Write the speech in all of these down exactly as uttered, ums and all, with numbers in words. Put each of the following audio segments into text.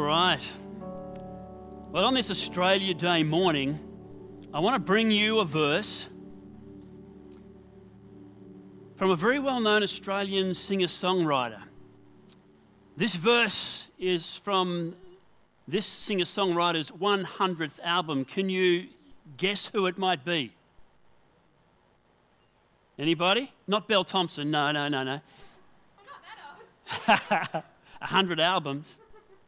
right. Well, on this Australia Day morning, I want to bring you a verse from a very well-known Australian singer-songwriter. This verse is from this singer-songwriter's one hundredth album. Can you guess who it might be? Anybody? Not Belle Thompson. No, no, no, no. I'm not that old. A hundred albums.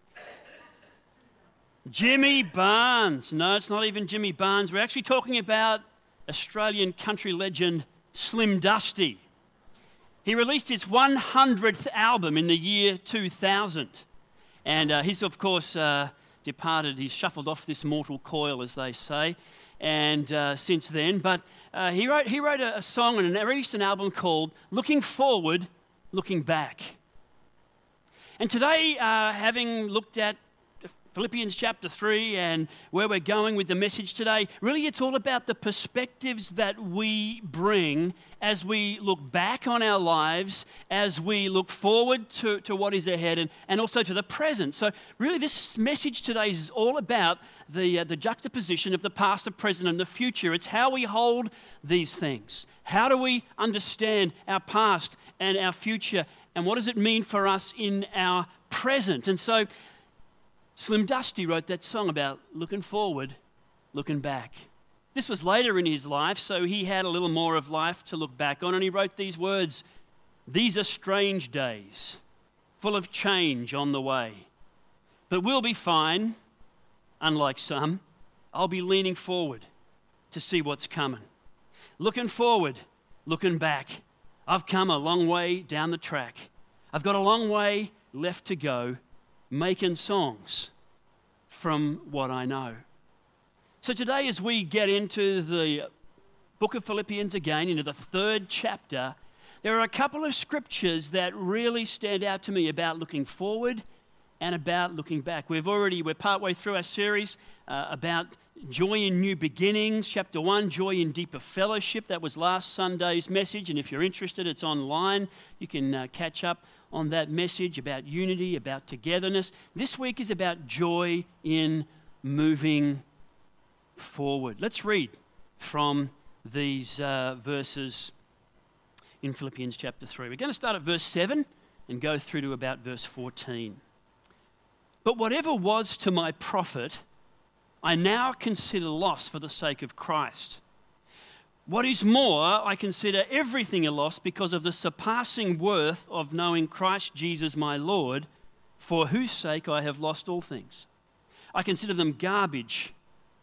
Jimmy Barnes. No, it's not even Jimmy Barnes. We're actually talking about Australian country legend Slim Dusty. He released his one hundredth album in the year two thousand. And uh, he's, of course, uh, departed. He's shuffled off this mortal coil, as they say, and uh, since then. But uh, he wrote, he wrote a, a song and released an album called Looking Forward, Looking Back. And today, uh, having looked at Philippians chapter three and where we're going with the message today, really it's all about the perspectives that we bring as we look back on our lives, as we look forward to, to what is ahead and, and also to the present. So really this message today is all about the, uh, the juxtaposition of the past, the present and the future. It's how we hold these things. How do we understand our past and our future, and what does it mean for us in our present? And so Slim Dusty wrote that song about looking forward, looking back. This was later in his life, so he had a little more of life to look back on, and he wrote these words: "These are strange days, full of change on the way. But we'll be fine, unlike some. I'll be leaning forward to see what's coming. Looking forward, looking back. I've come a long way down the track. I've got a long way left to go, making songs from what I know." So today, as we get into the book of Philippians again, into the third chapter, there are a couple of scriptures that really stand out to me about looking forward and about looking back. We've already, we're partway through our series uh, about joy in new beginnings. Chapter one, joy in deeper fellowship. That was last Sunday's message, and if you're interested, it's online. You can uh, catch up on that message about unity, about togetherness. This week is about joy in moving forward. Let's read from these uh, verses in Philippians chapter three. We're going to start at verse seven and go through to about verse fourteen. "But whatever was to my profit, I now consider loss for the sake of Christ. What is more, I consider everything a loss because of the surpassing worth of knowing Christ Jesus my Lord, for whose sake I have lost all things. I consider them garbage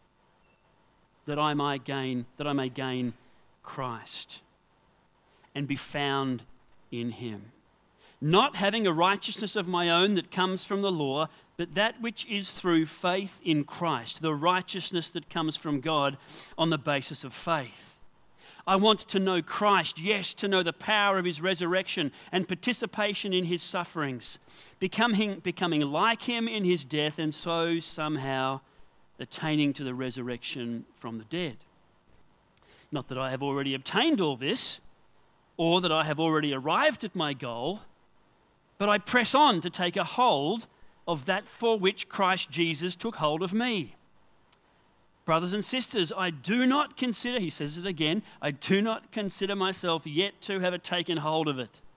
that I might gain, that I may gain Christ and be found in him, not having a righteousness of my own that comes from the law, but that which is through faith in Christ, the righteousness that comes from God on the basis of faith. I want to know Christ, yes, to know the power of his resurrection and participation in his sufferings, becoming, becoming like him in his death, and so somehow attaining to the resurrection from the dead. Not that I have already obtained all this, or that I have already arrived at my goal, but I press on to take a hold of that for which Christ Jesus took hold of me. Brothers and sisters, I do not consider," he says it again, "I do not consider myself yet to have taken hold of it.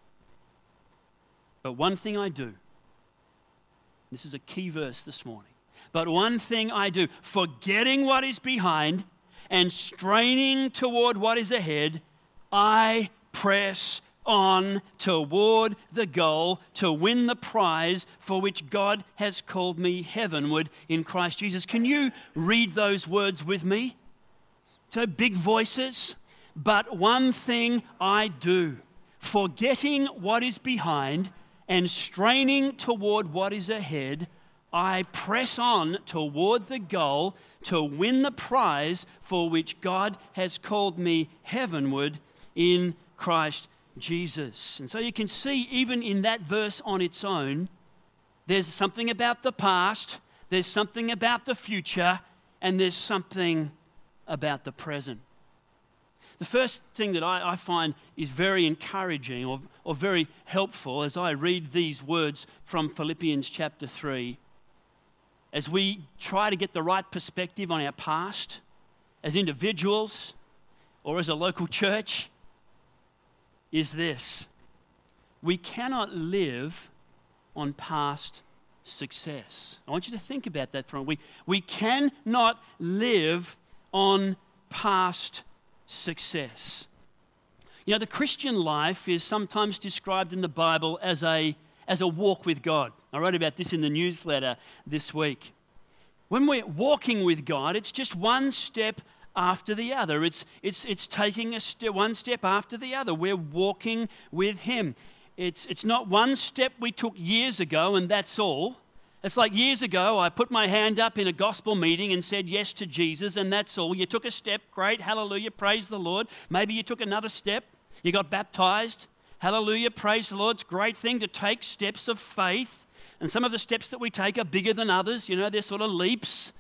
But one thing I do," this is a key verse this morning, "but one thing I do, forgetting what is behind and straining toward what is ahead, I press on toward the goal to win the prize for which God has called me heavenward in Christ Jesus." Can you read those words with me? So big voices. "But one thing I do, forgetting what is behind and straining toward what is ahead, I press on toward the goal to win the prize for which God has called me heavenward in Christ Jesus." And so you can see, even in that verse on its own, there's something about the past, there's something about the future, and there's something about the present. The first thing that I, I find is very encouraging or, or very helpful as I read these words from Philippians chapter three as we try to get the right perspective on our past, as individuals or as a local church, is this: we cannot live on past success. I want you to think about that for a moment. We, we cannot live on past success. You know, the Christian life is sometimes described in the Bible as a, as a walk with God. I wrote about this in the newsletter this week. When we're walking with God, it's just one step after the other. It's, it's, it's taking a step, one step after the other. We're walking with Him. It's, it's not one step we took years ago and that's all. It's like years ago I put my hand up in a gospel meeting and said yes to Jesus and that's all. You took a step, great, hallelujah, praise the Lord. Maybe you took another step, you got baptized, hallelujah, praise the Lord. It's a great thing to take steps of faith. And some of the steps that we take are bigger than others, you know, they're sort of leaps.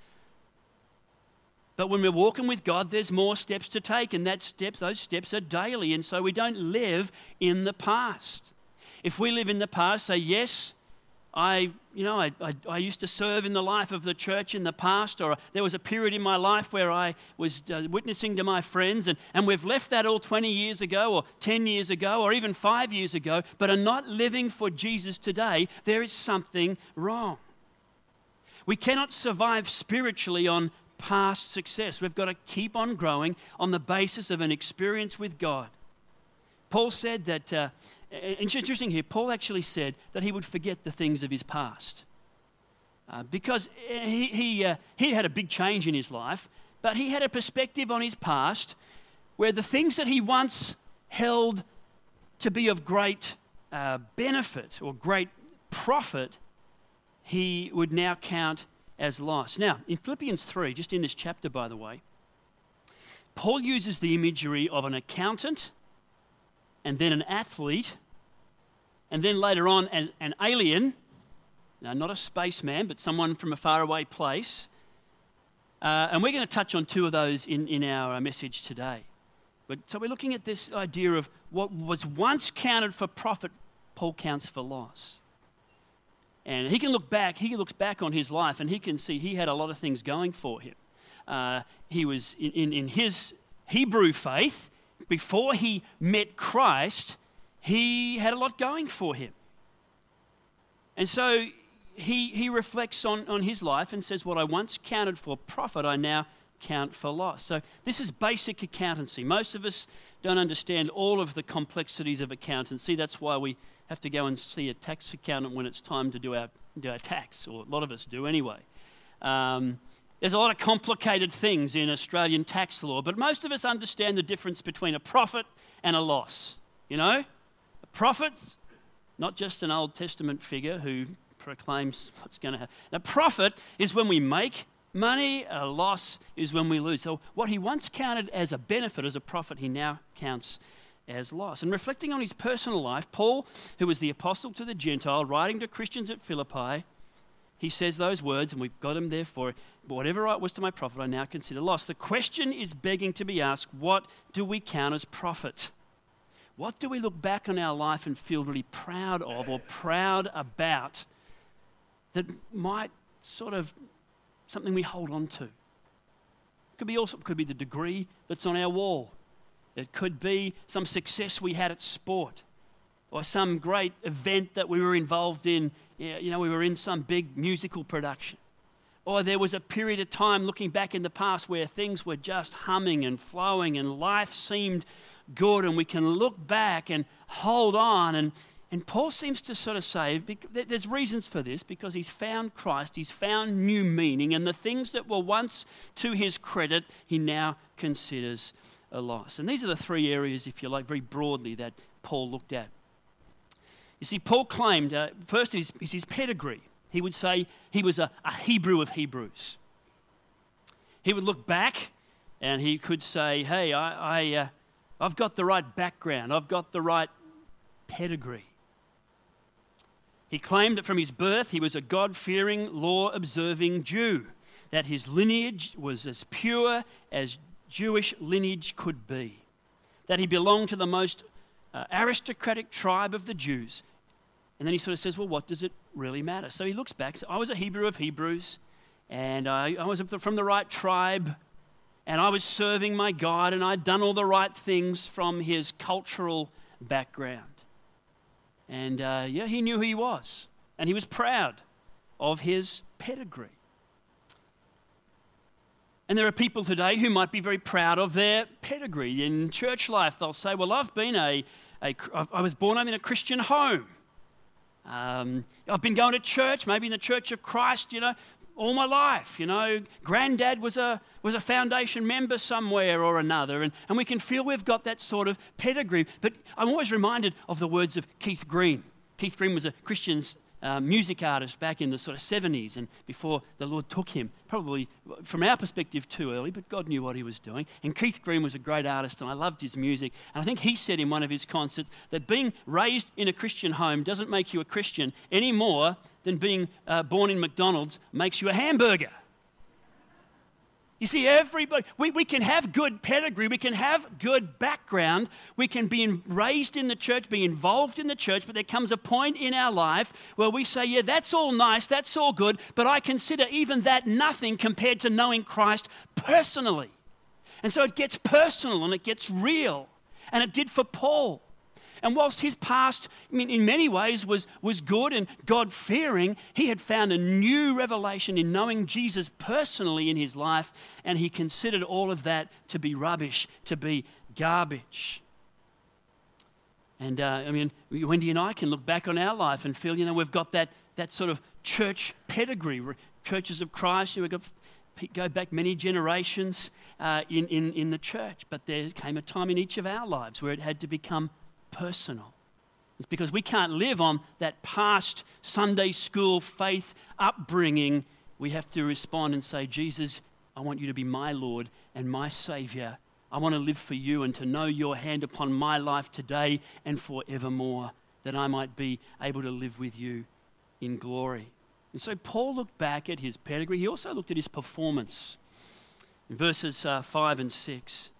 But when we're walking with God, there's more steps to take, and that steps, those steps are daily, and so we don't live in the past. If we live in the past, say, yes, I, you know, I, I, I used to serve in the life of the church in the past, or there was a period in my life where I was uh, witnessing to my friends, and, and we've left that all twenty years ago, or ten years ago, or even five years ago, but are not living for Jesus today, there is something wrong. We cannot survive spiritually on past success. We've got to keep on growing on the basis of an experience with God. Paul said that, uh, it's interesting here, Paul actually said that he would forget the things of his past. Uh, because he, he, uh, he had a big change in his life, but he had a perspective on his past where the things that he once held to be of great uh, benefit or great profit, he would now count as loss. Now, in Philippians three, just in this chapter, by the way, Paul uses the imagery of an accountant and then an athlete and then later on an, an alien, now not a spaceman, but someone from a faraway place. Uh, and we're going to touch on two of those in, in our uh, message today. But so we're looking at this idea of what was once counted for profit, Paul counts for loss. And he can look back, he looks back on his life and he can see he had a lot of things going for him. Uh, he was in, in, in his Hebrew faith, before he met Christ, he had a lot going for him. And so he, he reflects on, on his life and says, what I once counted for profit, I now count for loss. So this is basic accountancy. Most of us don't understand all of the complexities of accountancy. That's why we have to go and see a tax accountant when it's time to do our, do our tax, or a lot of us do anyway. Um, there's a lot of complicated things in Australian tax law, but most of us understand the difference between a profit and a loss. You know, a profit's not just an Old Testament figure who proclaims what's going to happen. A profit is when we make money, a loss is when we lose. So what he once counted as a benefit, as a profit, he now counts as loss. And reflecting on his personal life, Paul, who was the apostle to the Gentile, writing to Christians at Philippi, he says those words, and we've got them there for it. But whatever it was to my profit, I now consider loss. The question is begging to be asked, what do we count as profit? What do we look back on our life and feel really proud of or proud about that might sort of something we hold on to? It could be also, it could be the degree that's on our wall. It could be some success we had at sport, or some great event that we were involved in. You know, we were in some big musical production. Or there was a period of time looking back in the past where things were just humming and flowing and life seemed good, and we can look back and hold on. And, and Paul seems to sort of say, there's reasons for this, because he's found Christ, he's found new meaning, and the things that were once to his credit, he now considers a loss. And these are the three areas, if you like, very broadly that Paul looked at. You see, Paul claimed, uh, first is, is his pedigree. He would say he was a, a Hebrew of Hebrews. He would look back and he could say, hey, I, I, uh, I've got the right background. I've got the right pedigree. He claimed that from his birth he was a God-fearing, law-observing Jew, that his lineage was as pure as Jewish lineage could be, that he belonged to the most uh, aristocratic tribe of the Jews. And then he sort of says, well, what does it really matter? So he looks back, so I was a Hebrew of Hebrews, and I, I was from the right tribe, and I was serving my God, and I'd done all the right things from his cultural background. And uh, yeah, he knew who he was, and he was proud of his pedigree. And there are people today who might be very proud of their pedigree. In church life, they'll say, well, I've been a, a I was born up in a Christian home. Um, I've been going to church, maybe in the Church of Christ, you know, all my life. You know, granddad was a was a foundation member somewhere or another, and, and we can feel we've got that sort of pedigree. But I'm always reminded of the words of Keith Green. Keith Green was a Christian Uh, music artist back in the sort of seventies, and before the Lord took him, probably from our perspective too early, but God knew what he was doing. And Keith Green was a great artist, and I loved his music. And I think he said in one of his concerts that being raised in a Christian home doesn't make you a Christian any more than being uh, born in McDonald's makes you a hamburger. You see, everybody, we, we can have good pedigree, we can have good background, we can be in, raised in the church, be involved in the church, but there comes a point in our life where we say, yeah, that's all nice, that's all good, but I consider even that nothing compared to knowing Christ personally. And so it gets personal and it gets real, and it did for Paul. And whilst his past, I mean, in many ways was, was good and God-fearing, he had found a new revelation in knowing Jesus personally in his life, and he considered all of that to be rubbish, to be garbage. And, uh, I mean, Wendy and I can look back on our life and feel, you know, we've got that, that sort of church pedigree. Churches of Christ, we've got go back many generations uh, in, in, in the church, but there came a time in each of our lives where it had to become personal. It's because we can't live on that past Sunday school faith upbringing. We have to respond and say, Jesus, I want you to be my Lord and my Savior. I want to live for you and to know your hand upon my life today and forevermore, that I might be able to live with you in glory. And so Paul looked back at his pedigree. He also looked at his performance. In verses uh, five and six.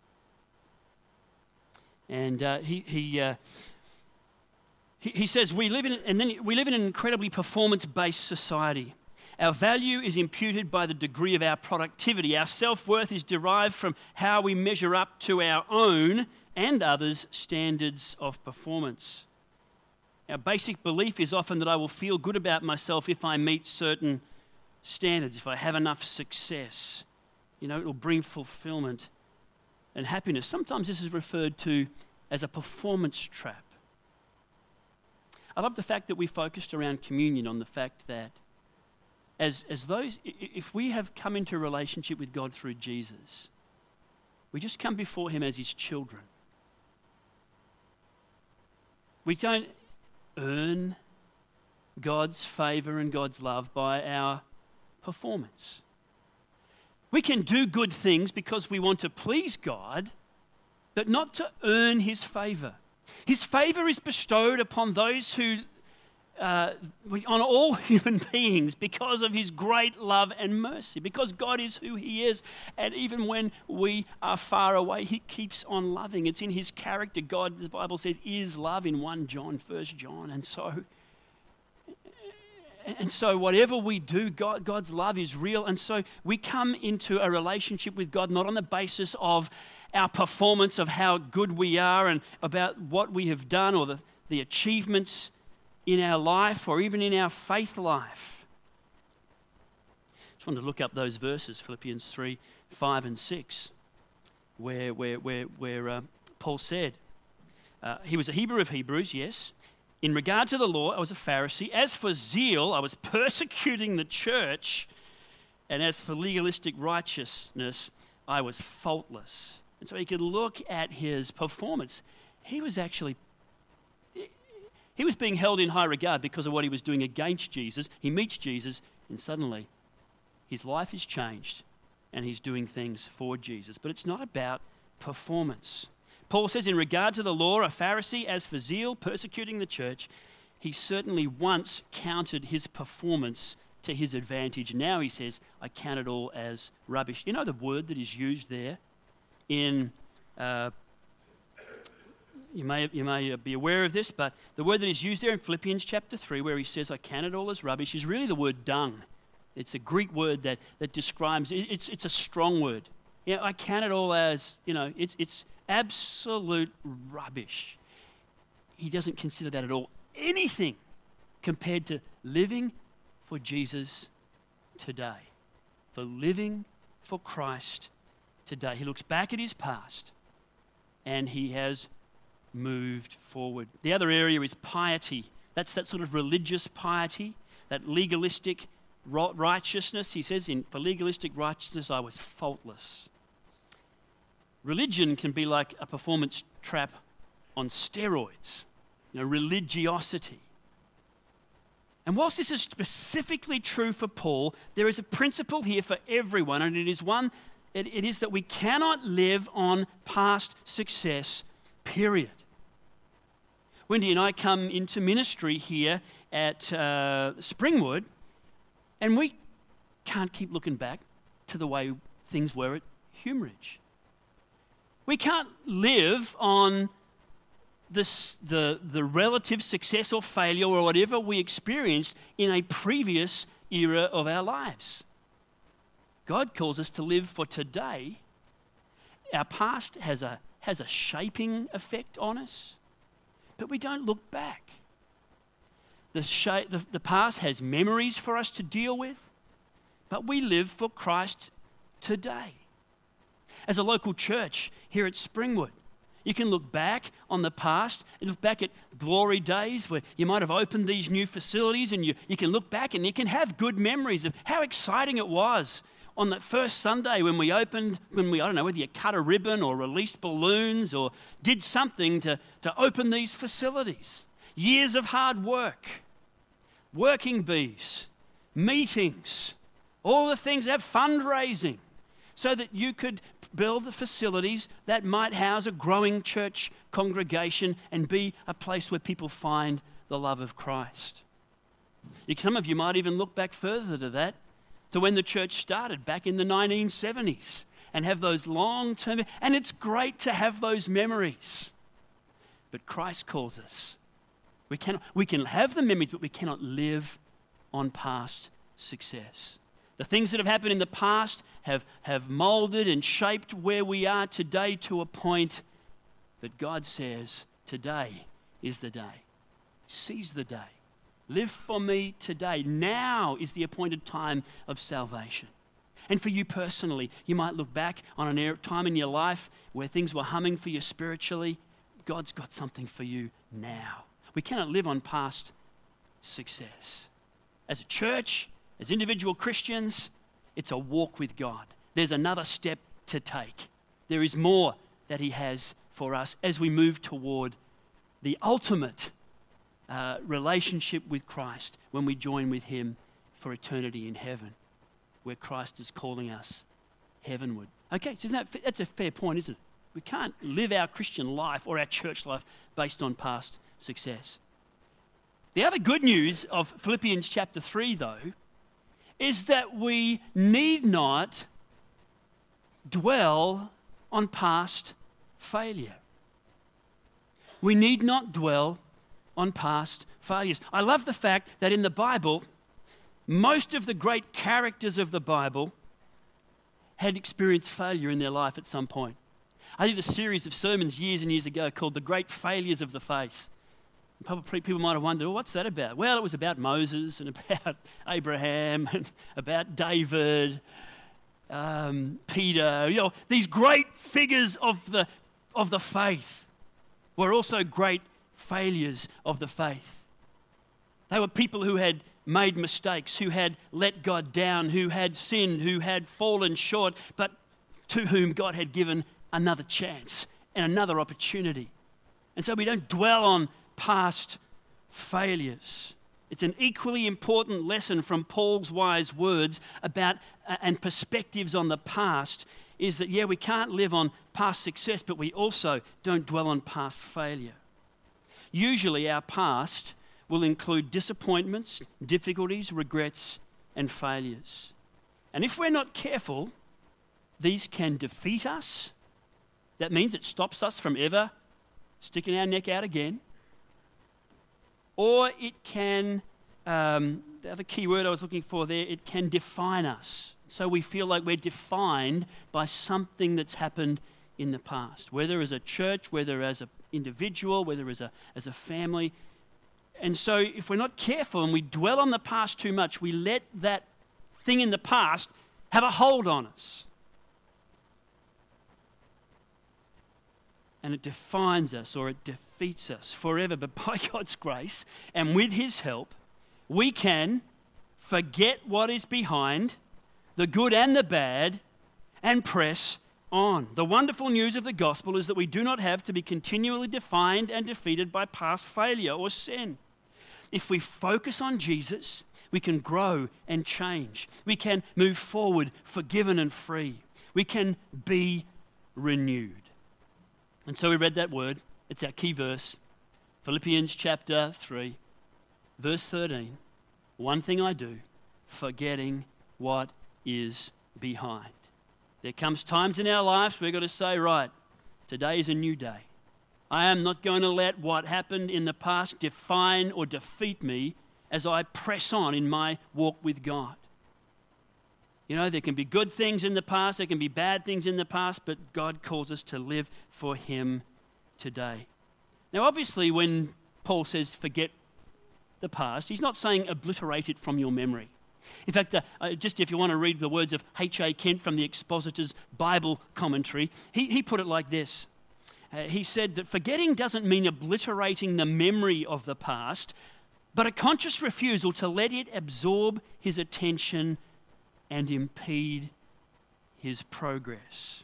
And uh, he he, uh, he he says we live in and then we live in an incredibly performance-based society. Our value is imputed by the degree of our productivity. Our self-worth is derived from how we measure up to our own and others' standards of performance. Our basic belief is often that I will feel good about myself if I meet certain standards, if I have enough success. You know, it will bring fulfillment and happiness. Sometimes this is referred to as a performance trap. I love the fact that we focused around communion on the fact that as, as those, if we have come into a relationship with God through Jesus, we just come before him as his children. We don't earn God's favor and God's love by our performance. We can do good things because we want to please God, but not to earn his favor. His favor is bestowed upon those who, uh, on all human beings, because of his great love and mercy, because God is who he is, and even when we are far away, he keeps on loving. It's in his character. God, the Bible says, is love in First John, First John, and so And so whatever we do, God, God's love is real. And so we come into a relationship with God not on the basis of our performance, of how good we are and about what we have done or the, the achievements in our life or even in our faith life. Just wanted to look up those verses, Philippians three, five and six, where, where, where, where uh, Paul said, uh, he was a Hebrew of Hebrews, yes. In regard to the law, I was a Pharisee. As for zeal, I was persecuting the church. And as for legalistic righteousness, I was faultless. And so he could look at his performance. He was actually, he was being held in high regard because of what he was doing against Jesus. He meets Jesus, and suddenly his life is changed, and he's doing things for Jesus. But it's not about performance. Paul says, in regard to the law, a Pharisee, as for zeal, persecuting the church, he certainly once counted his performance to his advantage. Now he says, I count it all as rubbish. You know the word that is used there in, uh, you may you may be aware of this, but the word that is used there in Philippians chapter three, where he says, I count it all as rubbish, is really the word dung. It's a Greek word that, that describes, it, it's, it's a strong word. You know, I count it all as, you know, it's, it's absolute rubbish. He doesn't consider that at all anything compared to living for Jesus today. For living for Christ today. He looks back at his past and he has moved forward. The other area is piety. That's that sort of religious piety, that legalistic righteousness. He says, in, for legalistic righteousness, I was faultless. Religion can be like a performance trap on steroids, you know, religiosity. And whilst this is specifically true for Paul, there is a principle here for everyone, and it is one, it, it is that we cannot live on past success, period. Wendy and I come into ministry here at uh, Springwood, and we can't keep looking back to the way things were at Humeridge. We can't live on this, the, the relative success or failure or whatever we experienced in a previous era of our lives. God calls us to live for today. Our past has a, has a shaping effect on us, but we don't look back. The, shape, the, the past has memories for us to deal with, but we live for Christ today. As a local church here at Springwood, you can look back on the past and look back at glory days where you might have opened these new facilities, and you, you can look back and you can have good memories of how exciting it was on that first Sunday when we opened, when we, I don't know, whether you cut a ribbon or released balloons or did something to, to open these facilities. Years of hard work, working bees, meetings, all the things, have fundraising so that you could build the facilities that might house a growing church congregation and be a place where people find the love of Christ. You, some of you might even look back further to that, to when the church started back in the nineteen seventies, and have those long-term, and it's great to have those memories. But Christ calls us. We can, we can have the memories, but we cannot live on past success. The things that have happened in the past have, have molded and shaped where we are today to a point, but God says, today is the day. Seize the day. Live for me today. Now is the appointed time of salvation. And for you personally, you might look back on a time in your life where things were humming for you spiritually. God's got something for you now. We cannot live on past success. As a church, as individual Christians, it's a walk with God. There's another step to take. There is more that he has for us as we move toward the ultimate uh, relationship with Christ when we join with him for eternity in heaven, where Christ is calling us heavenward. Okay, so isn't that, that's a fair point, isn't it? We can't live our Christian life or our church life based on past success. The other good news of Philippians chapter three, though, is that we need not dwell on past failure. We need not dwell on past failures. I love the fact that in the Bible, most of the great characters of the Bible had experienced failure in their life at some point. I did a series of sermons years and years ago called The Great Failures of the Faith. Probably people might have wondered, well, what's that about? Well, it was about Moses and about Abraham and about David, um, Peter. You know, these great figures of the of the faith were also great failures of the faith. They were people who had made mistakes, who had let God down, who had sinned, who had fallen short, but to whom God had given another chance and another opportunity. And so we don't dwell on past failures. It's an equally important lesson from Paul's wise words about uh, and perspectives on the past is that, yeah, we can't live on past success, but we also don't dwell on past failure. Usually our past will include disappointments, difficulties, regrets, and failures. And if we're not careful, these can defeat us. That means it stops us from ever sticking our neck out again. Or it can um, the other key word I was looking for there, it can define us. So we feel like we're defined by something that's happened in the past, whether as a church, whether as an individual, whether as a, as a family. And so if we're not careful and we dwell on the past too much, we let that thing in the past have a hold on us. And it defines us, or it defeats us forever. But by God's grace and with his help, we can forget what is behind, the good and the bad, and press on. The wonderful news of the gospel is that we do not have to be continually defined and defeated by past failure or sin. If we focus on Jesus, we can grow and change. We can move forward, forgiven and free. We can be renewed. And so we read that word. It's our key verse. Philippians chapter three, verse thirteen. One thing I do, forgetting what is behind. There comes times in our lives we've got to say, right, today is a new day. I am not going to let what happened in the past define or defeat me as I press on in my walk with God. You know, there can be good things in the past, there can be bad things in the past, but God calls us to live for him today. Now, obviously, when Paul says forget the past, he's not saying obliterate it from your memory. In fact, uh, uh, just if you want to read the words of H A Kent from the Expositor's Bible Commentary, he, he put it like this. Uh, he said that forgetting doesn't mean obliterating the memory of the past, but a conscious refusal to let it absorb his attention and impede his progress.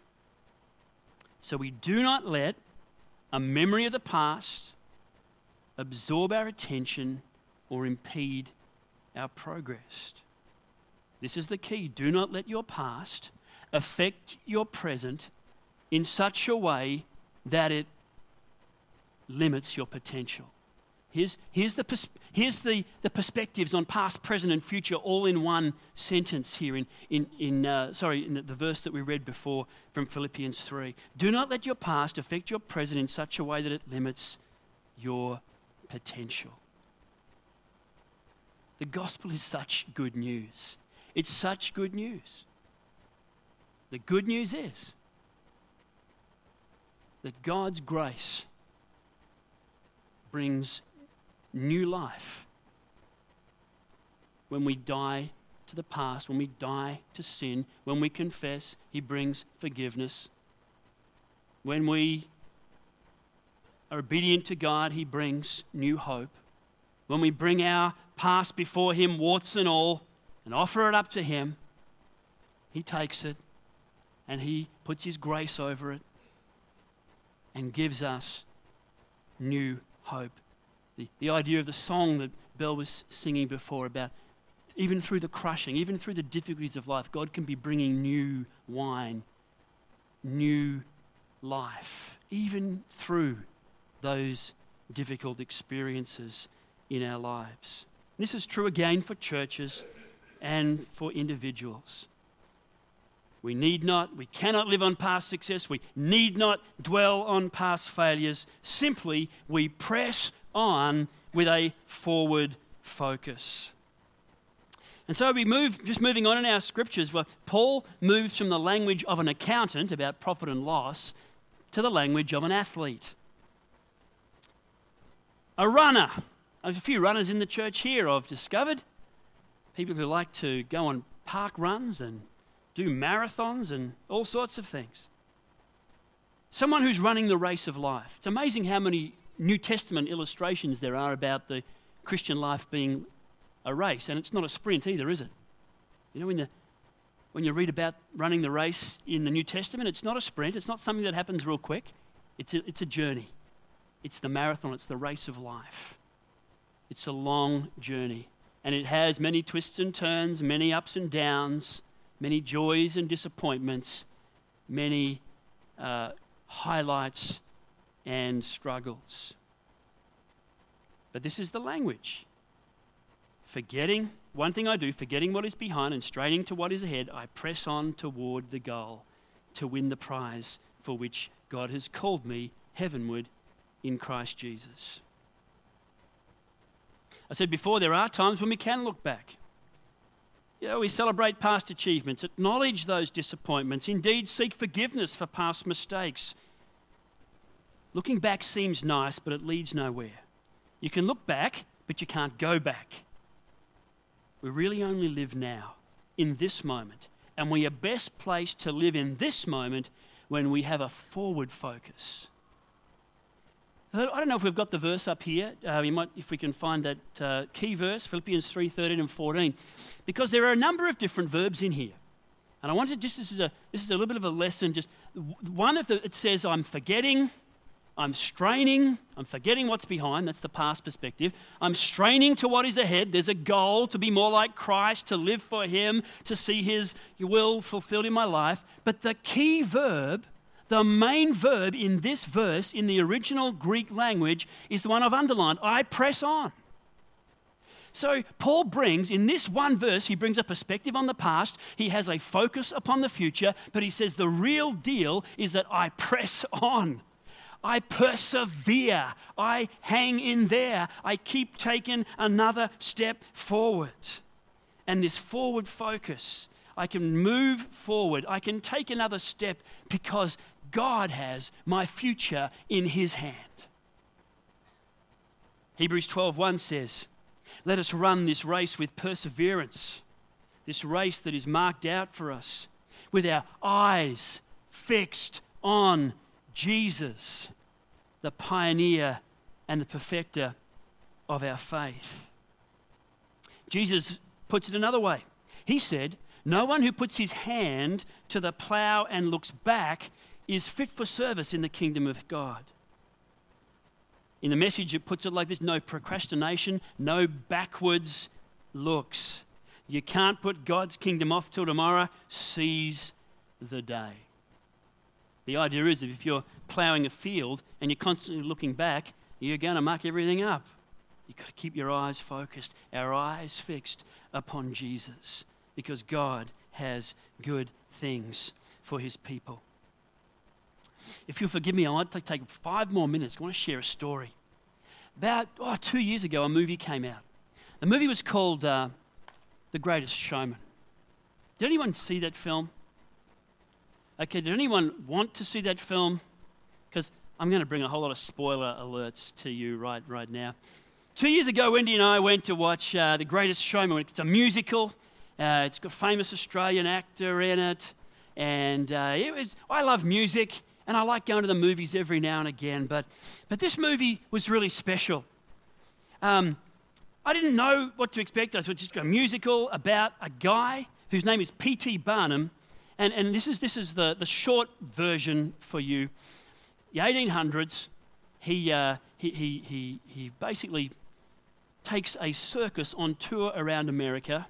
So we do not let a memory of the past absorb our attention or impede our progress. This is the key. Do not let your past affect your present in such a way that it limits your potential. Here's, here's, the, pers- here's the, the perspectives on past, present, and future all in one sentence here in, in, in uh, sorry, in the, the verse that we read before from Philippians three. Do not let your past affect your present in such a way that it limits your potential. The gospel is such good news. It's such good news. The good news is that God's grace brings new life when we die to the past, when we die to sin, when we confess, he brings forgiveness. When we are obedient to God, he brings new hope. When we bring our past before him, warts and all, and offer it up to him, he takes it and he puts his grace over it and gives us new hope. The, the idea of the song that Belle was singing before about even through the crushing, even through the difficulties of life, God can be bringing new wine, new life, even through those difficult experiences in our lives. This is true again for churches and for individuals. We need not, we cannot live on past success. We need not dwell on past failures. Simply, we press on with a forward focus. And so we move, just moving on in our scriptures, where Paul moves from the language of an accountant about profit and loss to the language of an athlete. A runner. There's a few runners in the church here I've discovered. People who like to go on park runs and do marathons and all sorts of things. Someone who's running the race of life. It's amazing how many New Testament illustrations there are about the Christian life being a race, and it's not a sprint either, is it? You know, when, the, when you read about running the race in the New Testament, it's not a sprint, it's not something that happens real quick. It's a, it's a journey. It's the marathon, it's the race of life. It's a long journey, and it has many twists and turns, many ups and downs, many joys and disappointments, many uh, highlights and struggles. But this is the language. Forgetting, one thing I do, forgetting what is behind and straining to what is ahead, I press on toward the goal to win the prize for which God has called me heavenward in Christ Jesus. I said before, there are times when we can look back. You know, we celebrate past achievements, acknowledge those disappointments, indeed seek forgiveness for past mistakes. Looking back seems nice, but it leads nowhere. You can look back, but you can't go back. We really only live now, in this moment, and we are best placed to live in this moment when we have a forward focus. I don't know if we've got the verse up here. Uh, we might, if we can find that uh, key verse, Philippians three, thirteen and fourteen, because there are a number of different verbs in here. And I wanted just, this is a, this is a little bit of a lesson, just one of the, it says, I'm forgetting, I'm straining, I'm forgetting what's behind, that's the past perspective. I'm straining to what is ahead. There's a goal to be more like Christ, to live for Him, to see His will fulfilled in my life. But the key verb, the main verb in this verse, in the original Greek language, is the one I've underlined. I press on. So Paul brings, in this one verse, he brings a perspective on the past. He has a focus upon the future, but he says the real deal is that I press on. I persevere. I hang in there. I keep taking another step forward. And this forward focus, I can move forward. I can take another step because God has my future in His hand. Hebrews twelve one says, let us run this race with perseverance, this race that is marked out for us, with our eyes fixed on Jesus, the pioneer and the perfecter of our faith. Jesus puts it another way. He said, no one who puts his hand to the plow and looks back is fit for service in the kingdom of God. In the Message, it puts it like this: no procrastination, no backwards looks. You can't put God's kingdom off till tomorrow. Seize the day. The idea is that if you're ploughing a field and you're constantly looking back, you're going to muck everything up. You've got to keep your eyes focused, our eyes fixed upon Jesus, because God has good things for His people. If you'll forgive me, I'd like to take five more minutes. I want to share a story. About oh, two years ago, a movie came out. The movie was called uh, The Greatest Showman. Did anyone see that film? Okay, did anyone want to see that film? Because I'm going to bring a whole lot of spoiler alerts to you right, right now. Two years ago, Wendy and I went to watch uh, The Greatest Showman. It's a musical. Uh, it's got a famous Australian actor in it. And uh, it was, I love music. And I like going to the movies every now and again, but, but this movie was really special. Um, I didn't know what to expect. I was just a musical about a guy whose name is P T Barnum, and, and this is, this is the, the short version for you. The eighteen hundreds, he, uh, he, he, he, he basically takes a circus on tour around America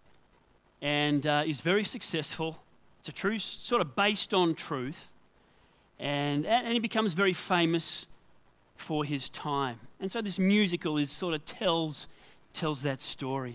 and uh, is very successful. It's a true, sort of based on truth. And, and he becomes very famous for his time. And so this musical is sort of tells, tells that story.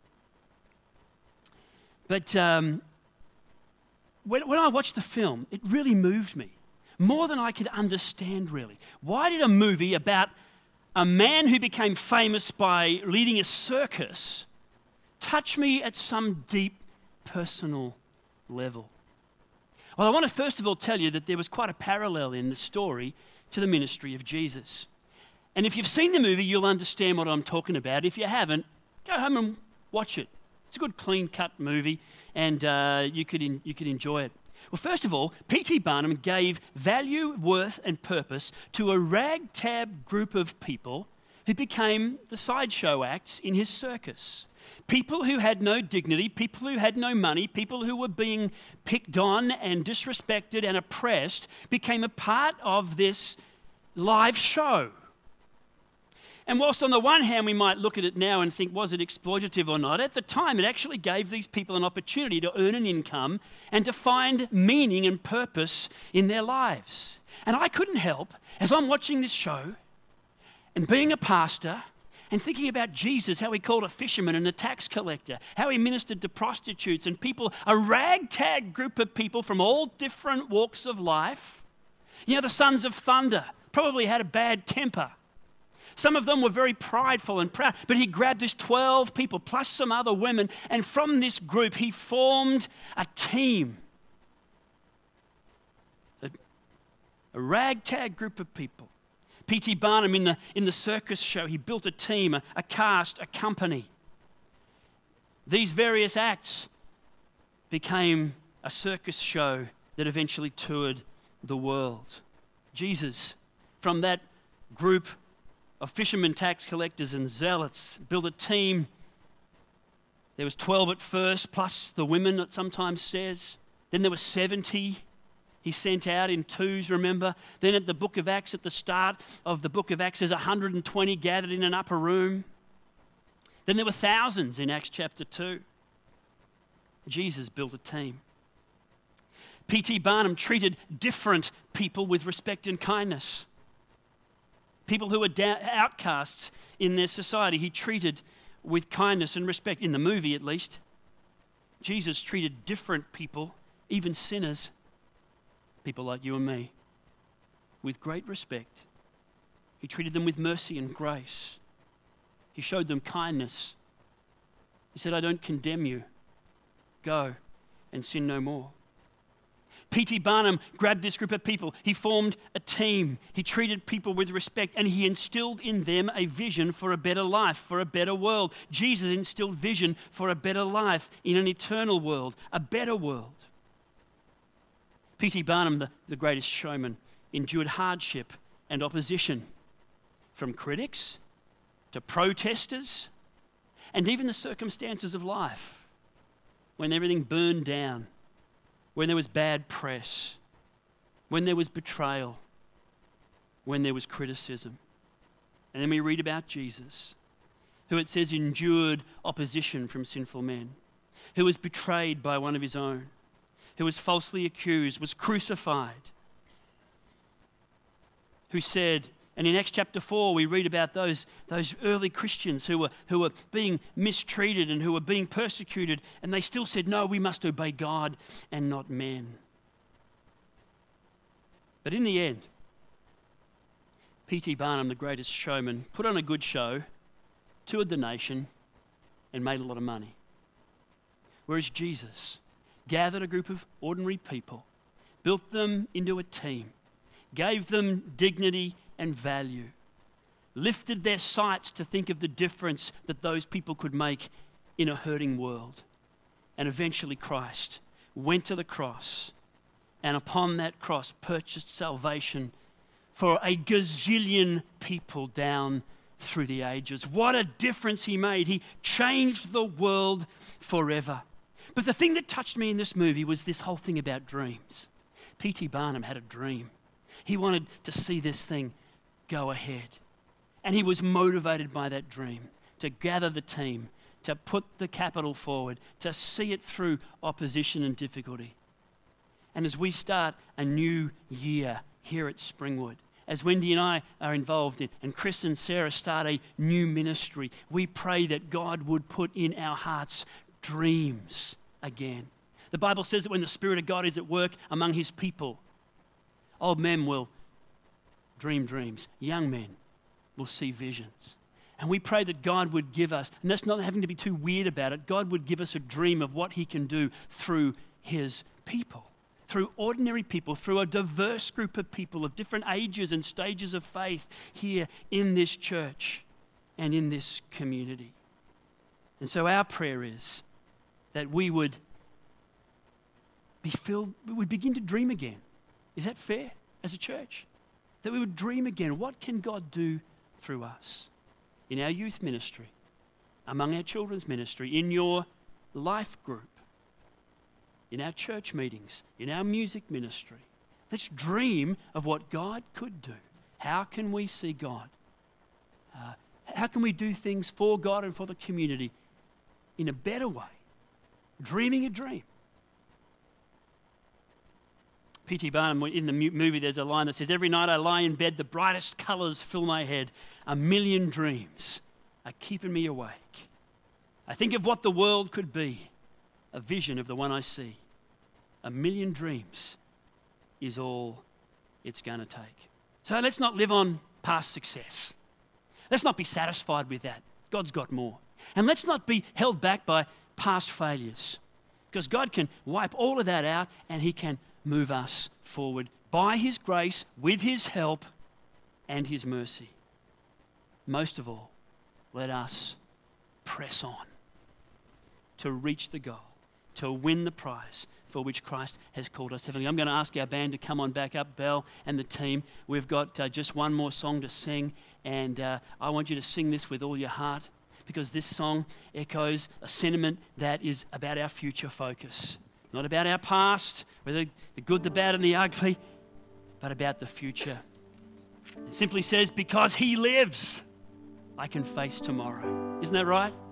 But um, when, when I watched the film, it really moved me. More than I could understand, really. Why did a movie about a man who became famous by leading a circus touch me at some deep personal level? Well, I want to first of all tell you that there was quite a parallel in the story to the ministry of Jesus. And if you've seen the movie, you'll understand what I'm talking about. If you haven't, go home and watch it. It's a good, clean-cut movie, and uh, you could in, you could enjoy it. Well, first of all, P T Barnum gave value, worth, and purpose to a ragtag group of people who became the sideshow acts in his circus. People who had no dignity, people who had no money, people who were being picked on and disrespected and oppressed became a part of this live show. And whilst on the one hand we might look at it now and think, was it exploitative or not? At the time, it actually gave these people an opportunity to earn an income and to find meaning and purpose in their lives. And I couldn't help, as I'm watching this show and being a pastor, and thinking about Jesus, how he called a fisherman and a tax collector, how he ministered to prostitutes and people, a ragtag group of people from all different walks of life. You know, the sons of thunder probably had a bad temper. Some of them were very prideful and proud, but he grabbed these twelve people plus some other women, and from this group he formed a team. A, a ragtag group of people. P T Barnum in the, in the circus show, he built a team, a, a cast, a company. These various acts became a circus show that eventually toured the world. Jesus, from that group of fishermen, tax collectors and zealots, built a team. There was twelve at first, plus the women, it sometimes says. Then there were seventy he sent out in twos, remember? Then at the book of Acts, at the start of the book of Acts, there's one hundred twenty gathered in an upper room. Then there were thousands in Acts chapter two. Jesus built a team. P T Barnum treated different people with respect and kindness. People who were da- outcasts in their society, he treated with kindness and respect, in the movie at least. Jesus treated different people, even sinners, people like you and me, with great respect. He treated them with mercy and grace. He showed them kindness. He said, I don't condemn you. Go and sin no more. P T Barnum grabbed this group of people. He formed a team. He treated people with respect, and he instilled in them a vision for a better life, for a better world. Jesus instilled vision for a better life in an eternal world, a better world. P T Barnum, the, the greatest showman, endured hardship and opposition from critics to protesters and even the circumstances of life when everything burned down, when there was bad press, when there was betrayal, when there was criticism. And then we read about Jesus, who it says endured opposition from sinful men, who was betrayed by one of his own, who was falsely accused, was crucified, who said, and in Acts chapter four, we read about those, those early Christians who were, who were being mistreated and who were being persecuted, and they still said, no, we must obey God and not men. But in the end, P T Barnum, the greatest showman, put on a good show, toured the nation, and made a lot of money. Whereas Jesus gathered a group of ordinary people, built them into a team, gave them dignity and value, lifted their sights to think of the difference that those people could make in a hurting world. And eventually Christ went to the cross, and upon that cross purchased salvation for a gazillion people down through the ages. What a difference he made. He changed the world forever. But the thing that touched me in this movie was this whole thing about dreams. P T Barnum had a dream. He wanted to see this thing go ahead. And he was motivated by that dream to gather the team, to put the capital forward, to see it through opposition and difficulty. And as we start a new year here at Springwood, as Wendy and I are involved in, and Chris and Sarah start a new ministry, we pray that God would put in our hearts dreams again. The Bible says that when the Spirit of God is at work among his people, old men will dream dreams. Young men will see visions. And we pray that God would give us, and that's not having to be too weird about it, God would give us a dream of what he can do through his people, through ordinary people, through a diverse group of people of different ages and stages of faith here in this church and in this community. And so our prayer is that we would be filled, we would begin to dream again. Is that fair as a church? That we would dream again. What can God do through us? In our youth ministry, among our children's ministry, in your life group, in our church meetings, in our music ministry. Let's dream of what God could do. How can we see God? Uh, how can we do things for God and for the community in a better way? Dreaming a dream. P T Barnum, in the movie, there's a line that says, every night I lie in bed, the brightest colours fill my head. A million dreams are keeping me awake. I think of what the world could be, a vision of the one I see. A million dreams is all it's going to take. So let's not live on past success. Let's not be satisfied with that. God's got more. And let's not be held back by past failures, because God can wipe all of that out and he can move us forward by his grace, with his help and his mercy. Most of all, let us press on to reach the goal, to win the prize for which Christ has called us heavenly. I'm going to ask our band to come on back up, Belle and the team. We've got uh, just one more song to sing, and uh, I want you to sing this with all your heart, because this song echoes a sentiment that is about our future focus. Not about our past, whether the good, the bad, and the ugly, but about the future. It simply says, because he lives, I can face tomorrow. Isn't that right?